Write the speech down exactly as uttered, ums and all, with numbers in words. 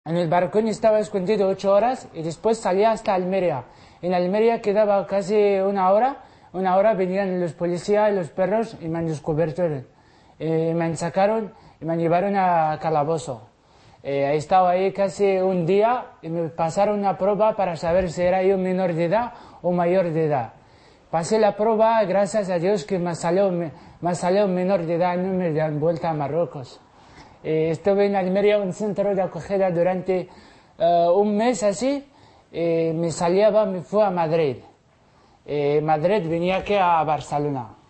En el barcón estaba escondido ocho horas y después salía hasta Almería. En Almería quedaba casi una hora. Una hora venían los policías y los perros y me han descubierto. Eh, me sacaron y me llevaron a calabozo. Eh, he estado ahí casi un día y me pasaron una prueba para saber si era yo menor de edad o mayor de edad. Pasé la prueba, gracias a Dios que me salió, me, me salió menor de edad, no me dan vuelta a Marruecos. Eh, estuve en Almería, un centro de acogida durante uh, un mes así. Eh, me salía, me fui a Madrid. Eh, Madrid venía aquí a Barcelona.